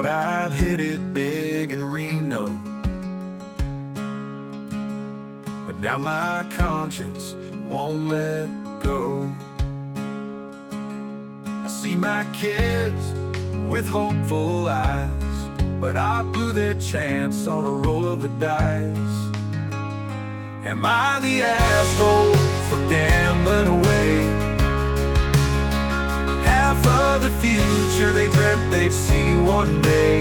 Thought I'd hit it big in Reno, but now my conscience won't let go. I see my kids with hopeful eyes, but I blew their chance on a roll of the dice. Am I the asshole for gambling away half of the future they dreamt they'd see one day?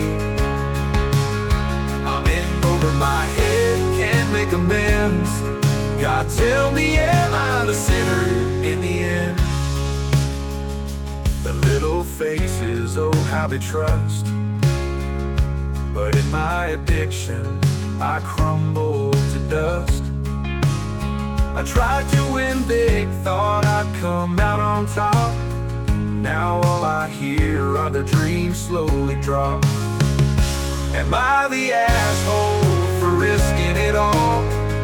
I'm in over my head, can't make amends. God tell me, am I the sinner in the end? The little faces, oh how they trust, but in my addiction I crumble to dust. I tried to win big, thought I'd come out on top. Now all I hear are the dreams slowly drop. Am I the asshole for risking it all?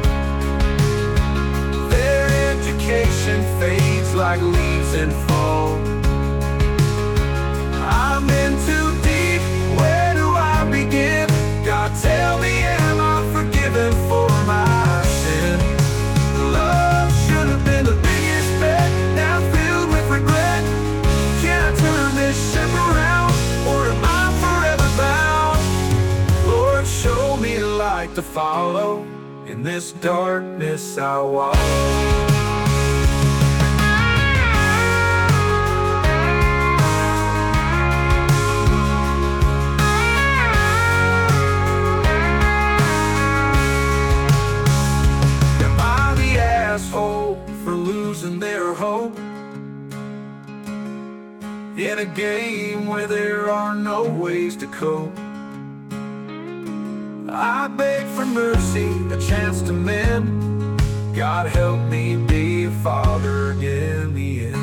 Their education fades like leaves in fall. I'm in too deep, where do I begin? God tell me, am I forgiven for my sin? Love should have been the biggest bet, now filled with regret. Can I turn this ship around, or am I forever bound? Lord, show me a light to follow, in this darkness I wallow. For losing their hope in a game where there are no ways to cope? I beg for mercy, a chance to mend. God help me be a father in the end.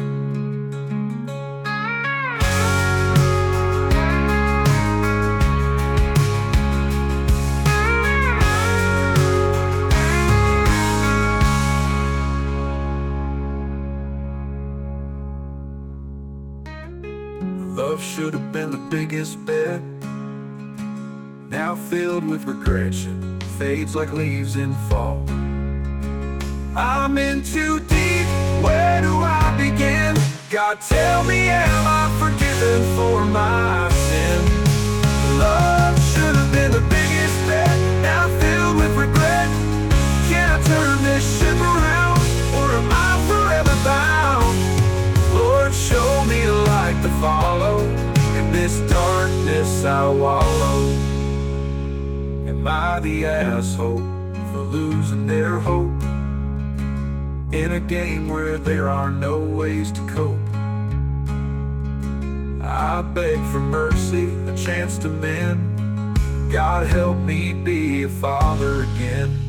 Love should have been the biggest bet, now filled with regression, fades like leaves in fall. I'm in too deep, where do I begin? God tell me, am I forgiven for my sin? Love should have been the biggest bet, now filled with regret. Can I turn this ship around, or am I forever bound? Lord, show me a light to follow, in this darkness I wallow. Am I the asshole for losing their hope in a game where there are no ways to cope? I beg for mercy, a chance to mend. God help me be a father again.